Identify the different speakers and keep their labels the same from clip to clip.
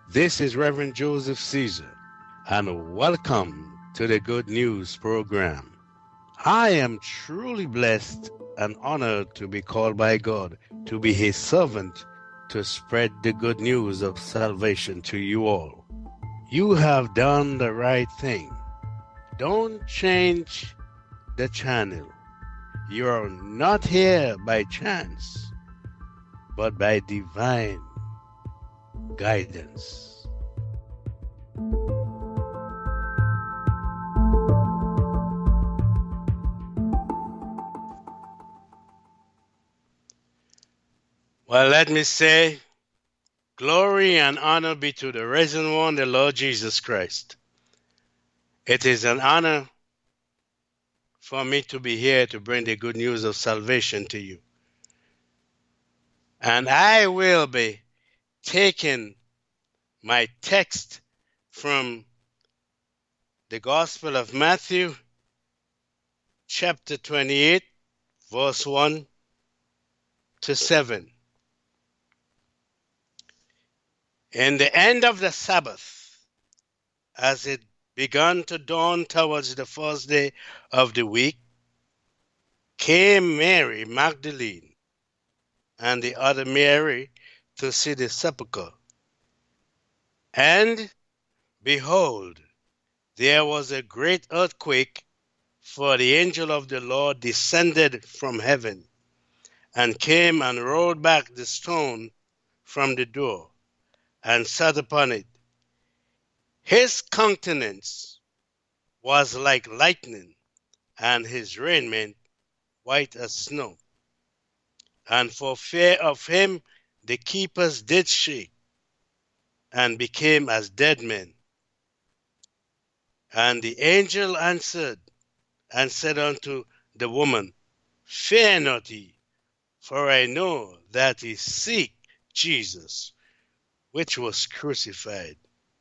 Speaker 1: This is Reverend Joseph Caesar, and welcome to the Good News program. I am truly blessed and honored to be called by God to be His servant to spread the good news of salvation to you all. You have done the right thing. Don't change the channel. You are not here by chance, but by divine guidance. Well, let me say, glory and honor be to the risen one, the Lord Jesus Christ. It is an honor for me to be here to bring the good news of salvation to you. And I will be taking my text from the Gospel of Matthew, chapter 28, verse 1 to 7. In the end of the Sabbath, as it began to dawn towards the first day of the week, came Mary Magdalene and the other Mary to see the sepulchre. And behold, there was a great earthquake, for the angel of the Lord descended from heaven and came and rolled back the stone from the door and sat upon it. His countenance was like lightning, and his raiment white as snow. And for fear of him the keepers did shake, and became as dead men. And the angel answered and said unto the woman, Fear not ye, for I know that ye seek Jesus, which was crucified.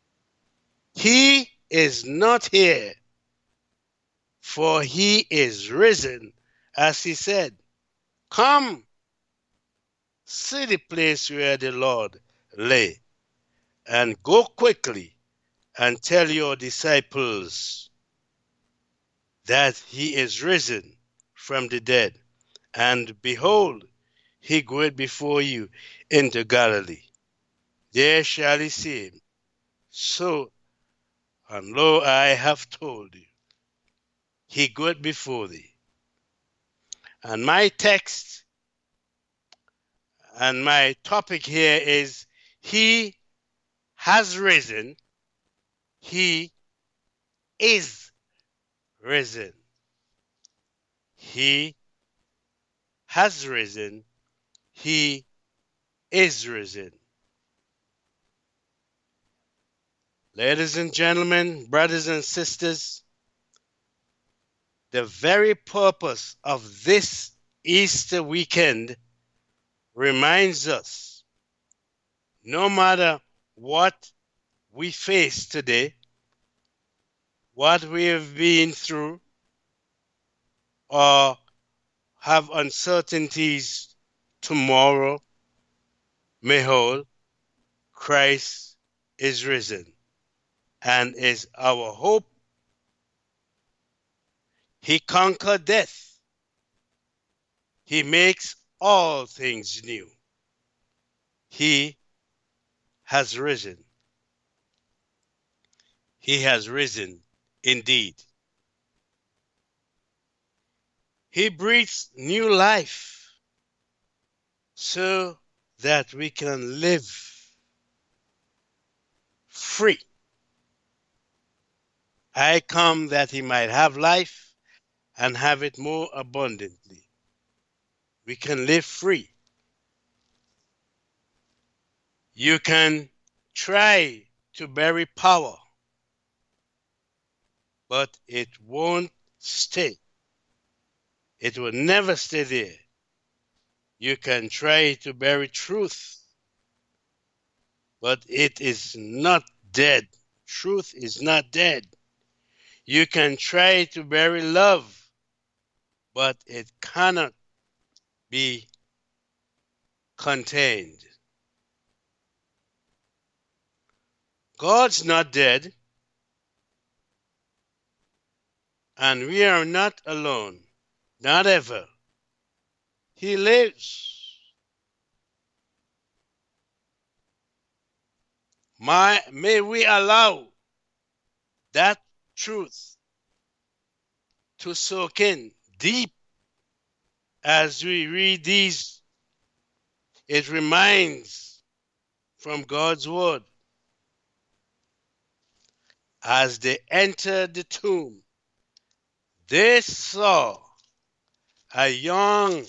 Speaker 1: He is not here, for he is risen, as he said. Come, see the place where the Lord lay, and go quickly and tell your disciples that he is risen from the dead. And behold, he goeth before you into Galilee. There shall ye see him. So, and lo, I have told you, he goeth before thee. And my text and my topic here is, he has risen, he is risen. He has risen, he is risen. Ladies and gentlemen, brothers and sisters, the very purpose of this Easter weekend reminds us, no matter what we face today, what we have been through, or have uncertainties tomorrow may hold, Christ is risen and is our hope. He conquered death. He makes all things new. He has risen. He has risen indeed. He breathes new life so that we can live free. I come that he might have life and have it more abundantly. We can live free. You can try to bury power, but it won't stay. It will never stay there. You can try to bury truth, but it is not dead. Truth is not dead. You can try to bury love, but it cannot be contained. God's not dead, and we are not alone. Not ever. He lives. May we allow that truth to soak in deep as we read these. It reminds from God's word. As they entered the tomb, they saw a young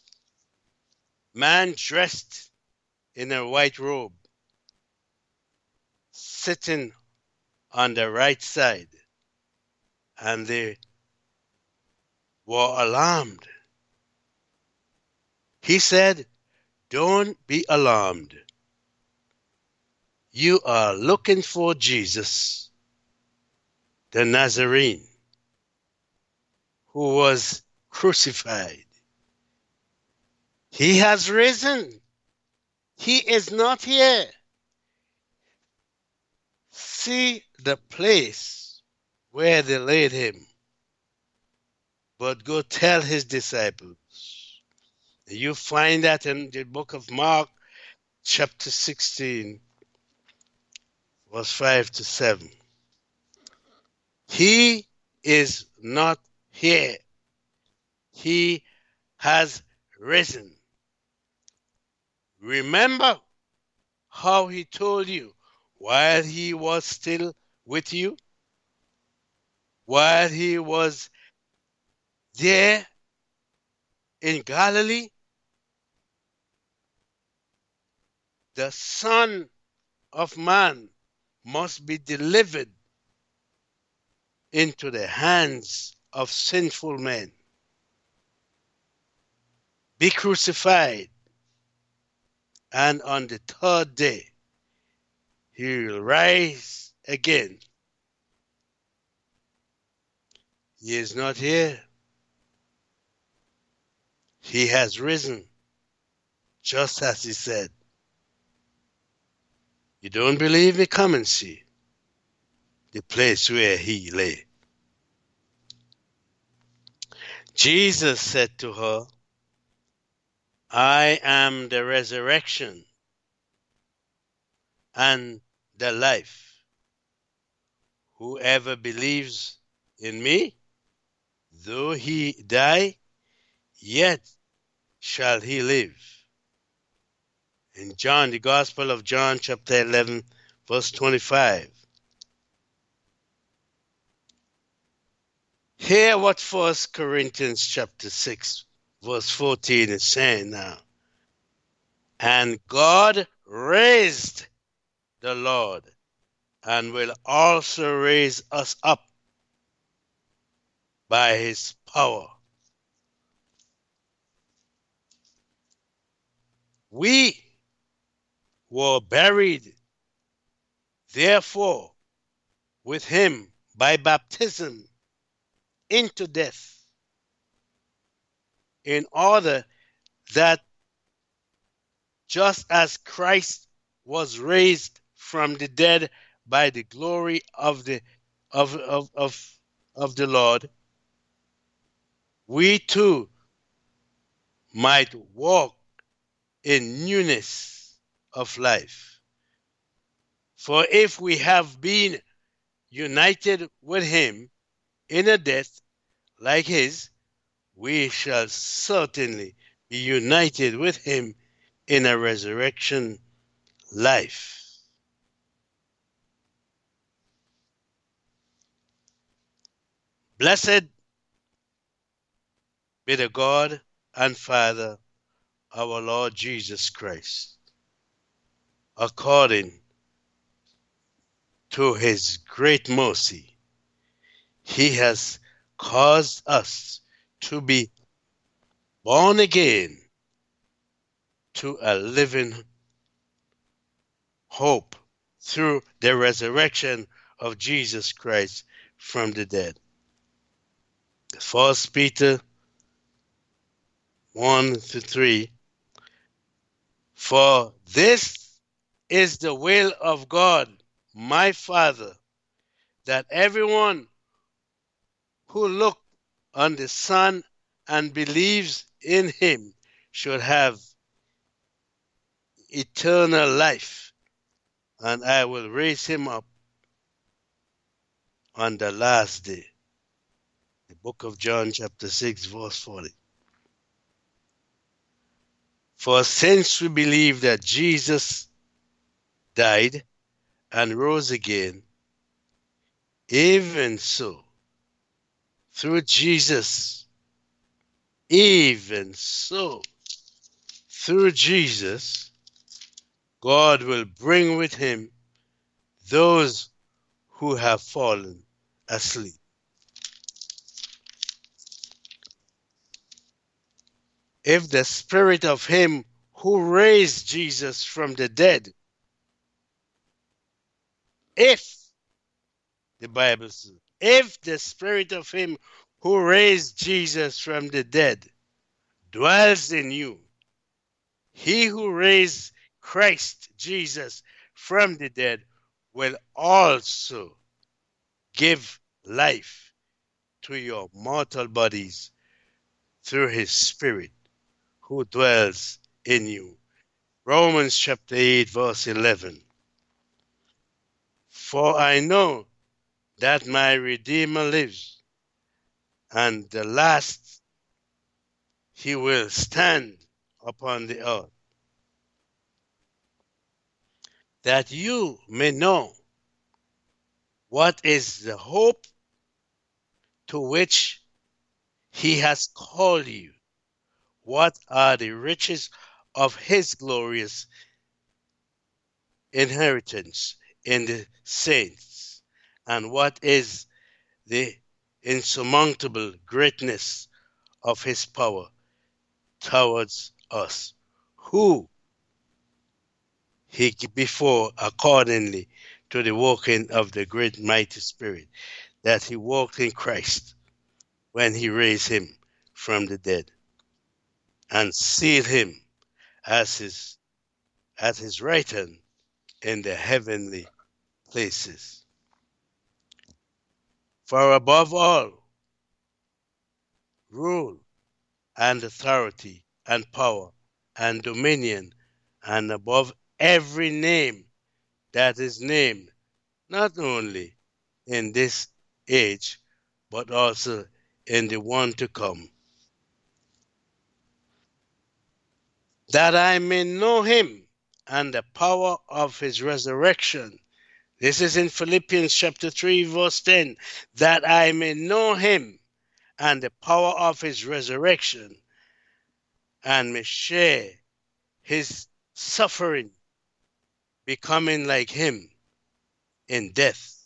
Speaker 1: man dressed in a white robe sitting on the right side, and they were alarmed. He said, "Don't be alarmed. You are looking for Jesus, the Nazarene, who was crucified. He has risen. He is not here. See the place where they laid him. But go tell his disciples." You find that in the book of Mark, chapter 16, verse 5 to 7. He is not here. He has risen. Remember how he told you while he was still with you, while he was there in Galilee? The Son of Man must be delivered into the hands of sinful men, be crucified, and on the third day he will rise again. He is not here. He has risen, just as he said. You don't believe me? Come and see the place where he lay. Jesus said to her, "I am the resurrection and the life. Whoever believes in me, though he die, yet shall he live." In John, the Gospel of John, chapter 11, verse 25. Hear what 1 Corinthians chapter 6, verse 14 is saying now. And God raised the Lord and will also raise us up by his power. We were buried, therefore, with him by baptism into death, in order that just as Christ was raised from the dead by the glory of the Lord, we too might walk in newness of life. For if we have been united with him in a death like his, we shall certainly be united with him in a resurrection life. Blessed be the God and Father, our Lord Jesus Christ. According to his great mercy, he has caused us to be born again to a living hope through the resurrection of Jesus Christ from the dead. 1 Peter 1-3. For this is the will of God, my Father, that everyone who look on the Son and believes in him should have eternal life, and I will raise him up on the last day. The book of John, chapter 6, verse 40. For since we believe that Jesus died and rose again, even so, through Jesus, even so, through Jesus, God will bring with him those who have fallen asleep. If the spirit of him who raised Jesus from the dead, if the Bible says, if the spirit of him who raised Jesus from the dead dwells in you, he who raised Christ Jesus from the dead will also give life to your mortal bodies through his spirit who dwells in you. Romans chapter 8 verse 11. For I know that my Redeemer lives, and the last he will stand upon the earth, that you may know what is the hope to which he has called you, what are the riches of his glorious inheritance in the saints, and what is the insurmountable greatness of his power towards us, who he before accordingly to the working of the great mighty Spirit that he worked in Christ when he raised him from the dead and sealed him as his right hand in the heavenly places. For above all, rule and authority and power and dominion, and above every name that is named, not only in this age, but also in the one to come, that I may know him and the power of his resurrection. This is in Philippians chapter 3, verse 10, that I may know him and the power of his resurrection, and may share his suffering, becoming like him in death.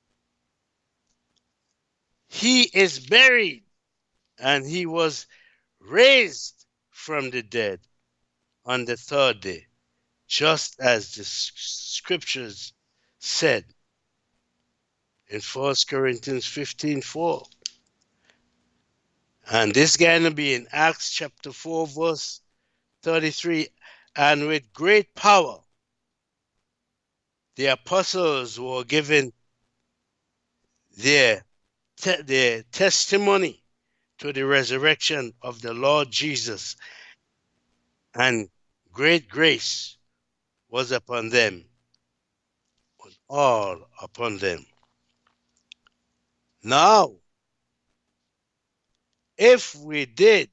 Speaker 1: He is buried, and he was raised from the dead on the third day, just as the scriptures said in 1 Corinthians 15:4. And this going to be in Acts chapter 4, verse 33. And with great power, the apostles were given their testimony to the resurrection of the Lord Jesus, and great grace was upon them, all upon them. Now, if we did,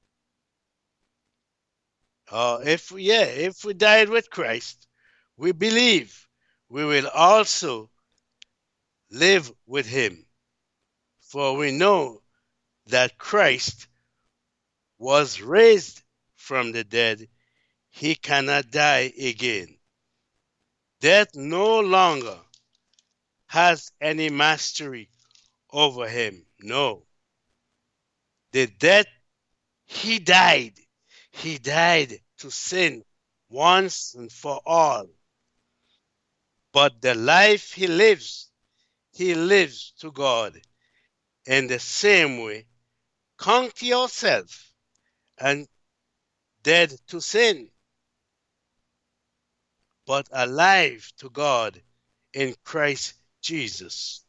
Speaker 1: if we died with Christ, we believe we will also live with him. For we know that Christ was raised from the dead. He cannot die again. Death no longer has any mastery over him. No. The death, he died. He died to sin once and for all. But the life he lives to God. In the same way, conquer yourself and dead to sin, but alive to God in Christ Jesus.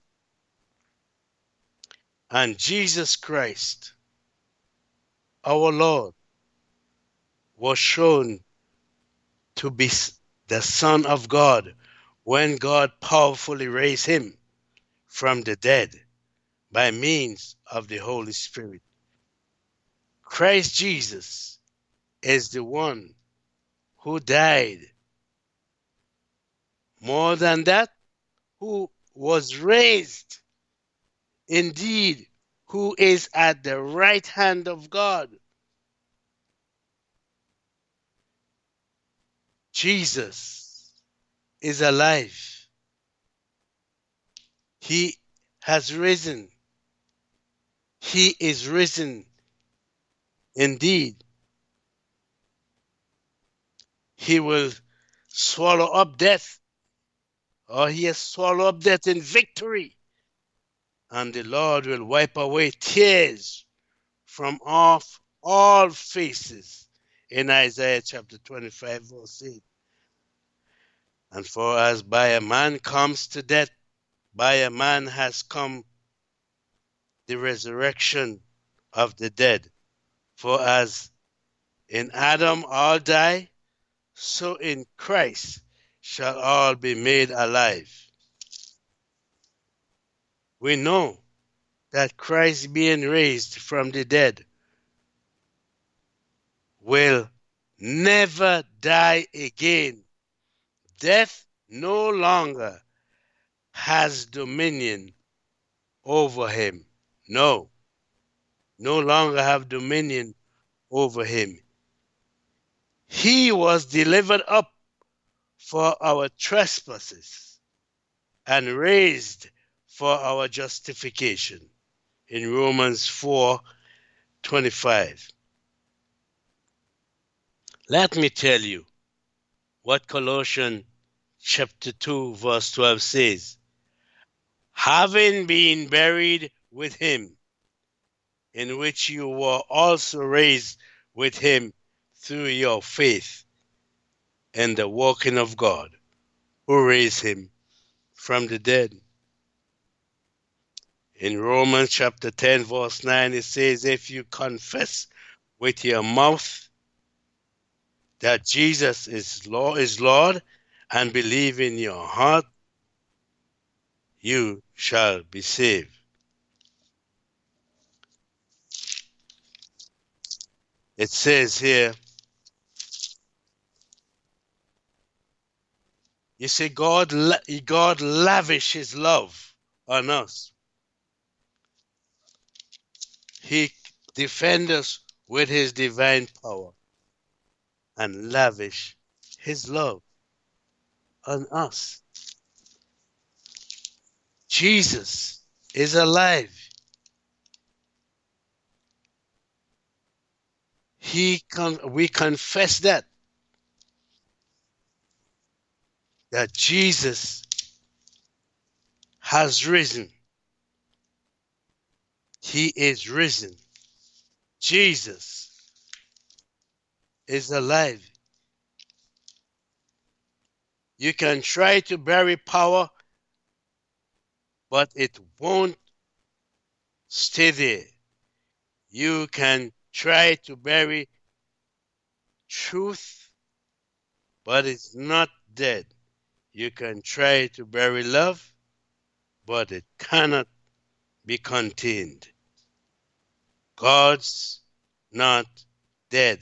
Speaker 1: And Jesus Christ, our Lord, was shown to be the Son of God when God powerfully raised him from the dead by means of the Holy Spirit. Christ Jesus is the one who died. More than that, who was raised, indeed, who is at the right hand of God. Jesus is alive. He has risen. He is risen indeed. He will swallow up death, or he has swallowed up death in victory. And the Lord will wipe away tears from off all faces in Isaiah chapter 25, verse 8. And for as by a man comes to death, by a man has come the resurrection of the dead. For as in Adam all die, so in Christ shall all be made alive. We know that Christ being raised from the dead will never die again. Death no longer has dominion over him. No longer have dominion over him. He was delivered up for our trespasses and raised for our justification in Romans 4:25. Let me tell you what Colossians chapter 2 verse 12 says. Having been buried with him, in which you were also raised with him through your faith in the working of God, who raised him from the dead. In Romans chapter 10 verse 9 it says, if you confess with your mouth that Jesus is Lord and believe in your heart, you shall be saved. It says here, you see, God lavished his love on us. He defends us with his divine power and lavish his love on us. Jesus is alive. We confess that Jesus has risen. He is risen. Jesus is alive. You can try to bury power, but it won't stay there. You can try to bury truth, but it's not dead. You can try to bury love, but it cannot be contained. God's not dead.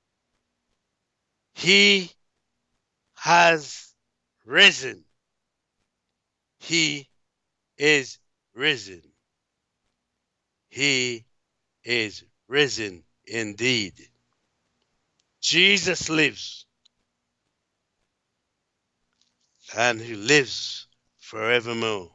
Speaker 1: He has risen. He is risen. He is risen indeed. Jesus lives, and he lives forevermore.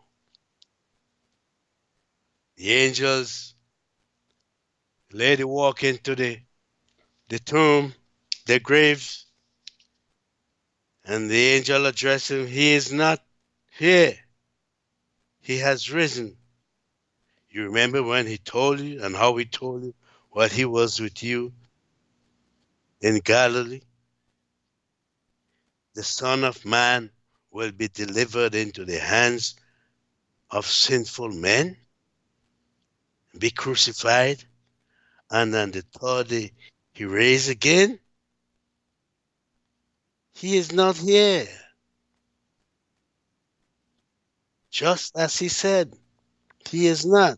Speaker 1: The angels, the lady walk into the tomb, the graves, and the angel addressed him, he is not here. He has risen. You remember when he told you and how he told you what he was with you in Galilee? The Son of Man will be delivered into the hands of sinful men, be crucified, and on the third day he raised again? He is not here. Just as he said, he is not.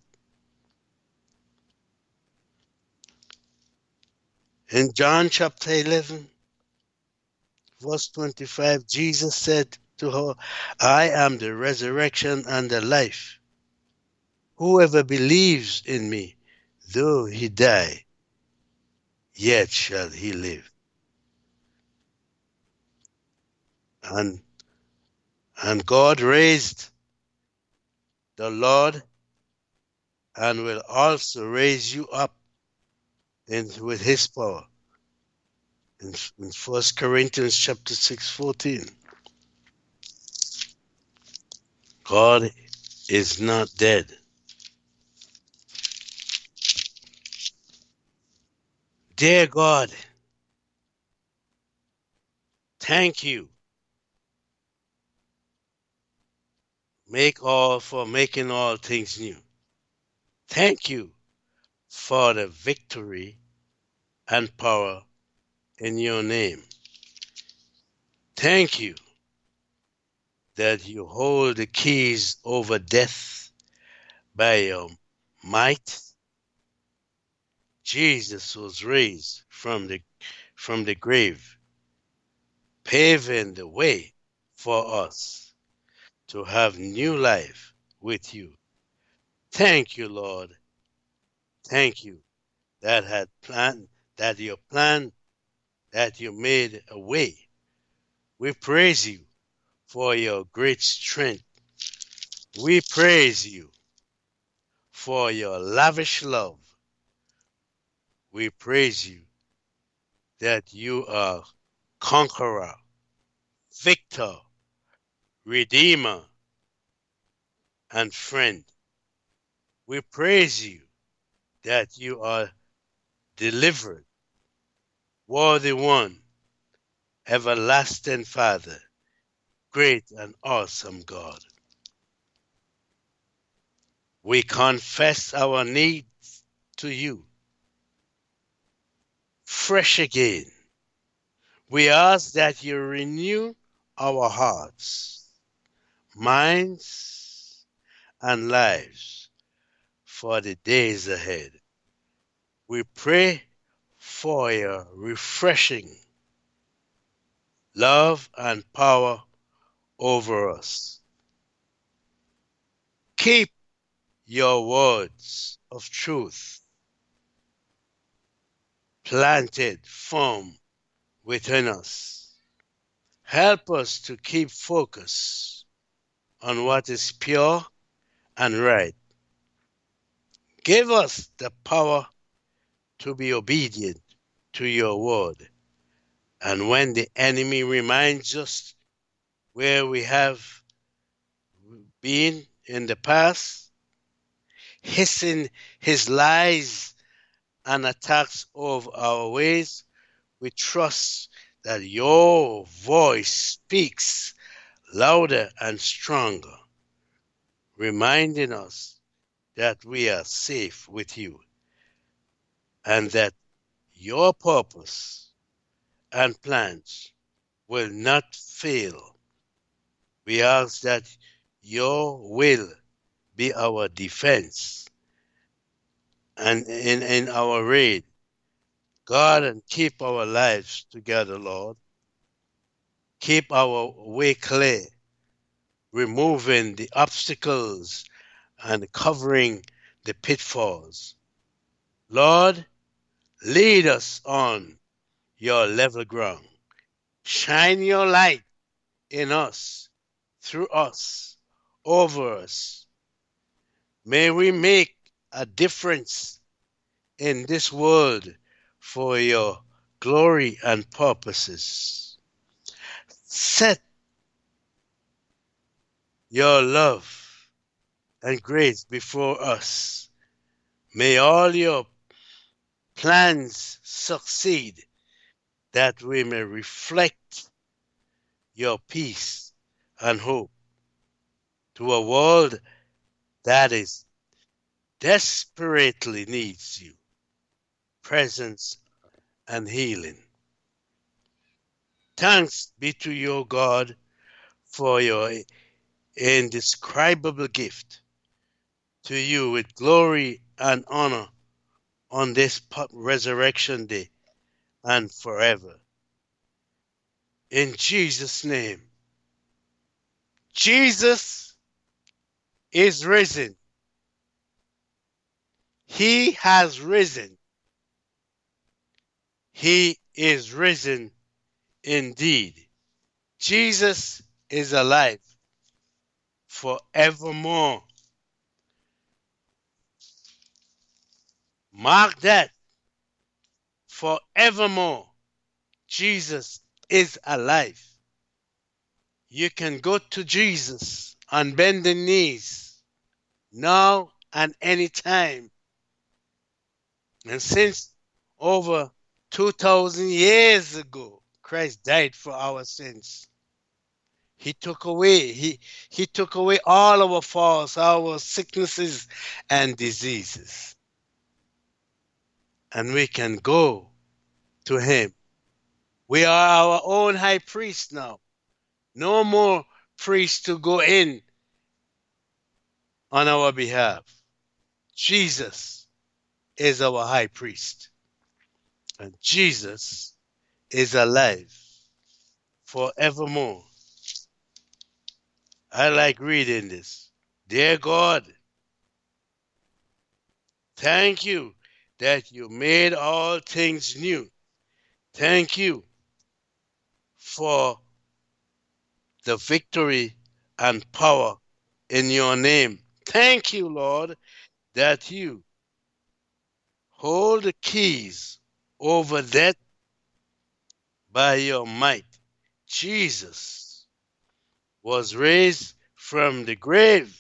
Speaker 1: In John chapter 11, verse 25, Jesus said to her, I am the resurrection and the life. Whoever believes in me, though he die, yet shall he live. And, and God raised the Lord and will also raise you up with his power. In 1 Corinthians chapter 6:14. God is not dead. Dear God, thank you for making all things new. Thank you for the victory and power in your name. Thank you that you hold the keys over death by your might. Jesus was raised from the grave, paving the way for us to have new life with you. Thank you, Lord. Thank you that your plan, that you made a way. We praise you for your great strength. We praise you for your lavish love. We praise you that you are conqueror, victor, redeemer, and friend. We praise you that you are delivered, worthy one, everlasting Father, great and awesome God. We confess our needs to you, fresh again. We ask that you renew our hearts, minds, and lives for the days ahead. We pray for your refreshing love and power over us. Keep your words of truth planted firm within us. Help us to keep focus on what is pure and right. Give us the power to be obedient to your word. And when the enemy reminds us where we have been in the past, hissing his lies and attacks of our ways, we trust that your voice speaks louder and stronger, reminding us that we are safe with you and that your purpose and plans will not fail. We ask that your will be our defense and in our raid. God, and keep our lives together, Lord. Keep our way clear, removing the obstacles and covering the pitfalls. Lord, lead us on your level ground. Shine your light in us, through us, over us. May we make a difference in this world for your glory and purposes. Set your love and grace before us. May all your plans succeed, that we may reflect your peace and hope to a world that is desperately needs you, presence and healing. Thanks be to your God for your indescribable gift. To you with glory and honor on this resurrection day and forever. In Jesus' name, Jesus is risen. He has risen. He is risen indeed. Jesus is alive forevermore. Mark that. Forevermore. Jesus is alive. You can go to Jesus on bending knees now and anytime. And since over 2,000 years ago, Christ died for our sins. He took away all our faults, our sicknesses and diseases. And we can go to him. We are our own high priest now. No more priest to go in on our behalf. Jesus is our high priest. And Jesus is alive forevermore. I like reading this. Dear God, thank you that you made all things new. Thank you for the victory and power in your name. Thank you, Lord, that you hold the keys over that by your might. Jesus was raised from the grave,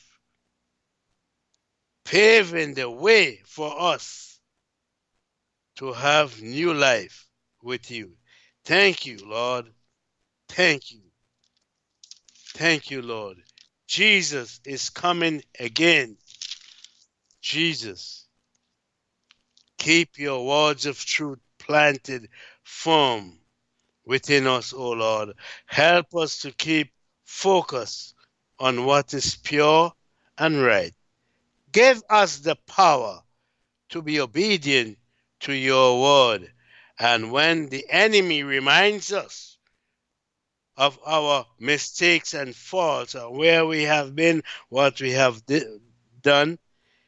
Speaker 1: paving the way for us to have new life with you. Thank you, Lord. Thank you. Thank you, Lord. Jesus is coming again. Jesus, keep your words of truth planted firm within us, O Lord. Help us to keep focus on what is pure and right. Give us the power to be obedient to your word. And when the enemy reminds us of our mistakes and faults, or where we have been, what we have done,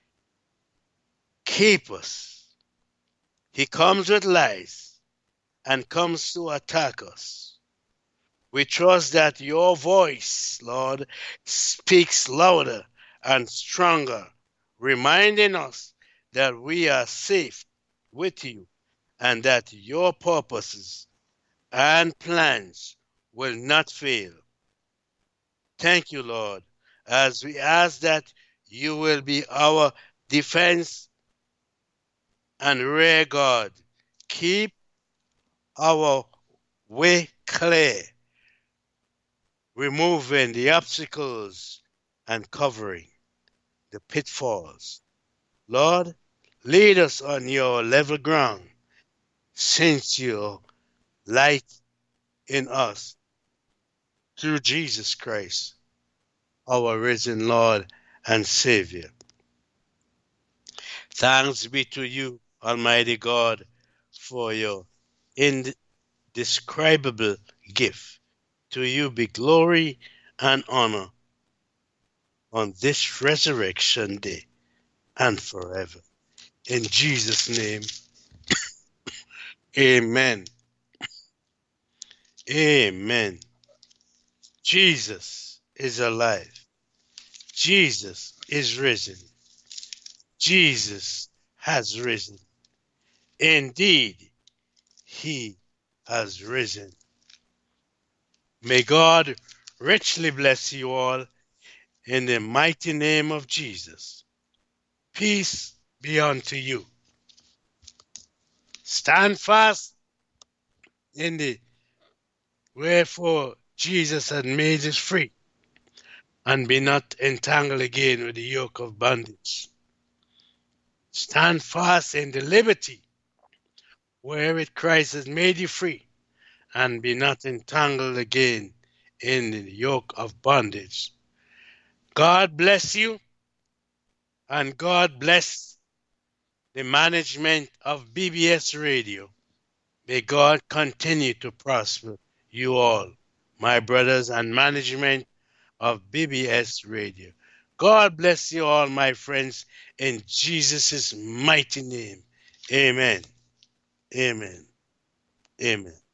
Speaker 1: keep us. He comes with lies and comes to attack us. We trust that your voice, Lord, speaks louder and stronger, reminding us that we are safe with you and that your purposes and plans will not fail. Thank you, Lord, as we ask that you will be our defense and rear guard. Keep our way clear, removing the obstacles and covering the pitfalls. Lord, lead us on your level ground, since your light in us through Jesus Christ, our risen Lord and Savior. Thanks be to you, Almighty God, for your indescribable gift. To you be glory and honor on this resurrection day and forever. In Jesus' name, amen. Amen. Jesus is alive. Jesus is risen. Jesus has risen. Indeed, he has risen. May God richly bless you all in the mighty name of Jesus. Peace be unto you. Stand fast in the wherefore Jesus had made us free. and be not entangled again with the yoke of bondage. Stand fast in the liberty wherewith Christ has made you free, and be not entangled again in the yoke of bondage. God bless you, and God bless the management of BBS Radio. May God continue to prosper you all, my brothers and management of BBS Radio. God bless you all, my friends, in Jesus' mighty name. Amen. Amen. Amen.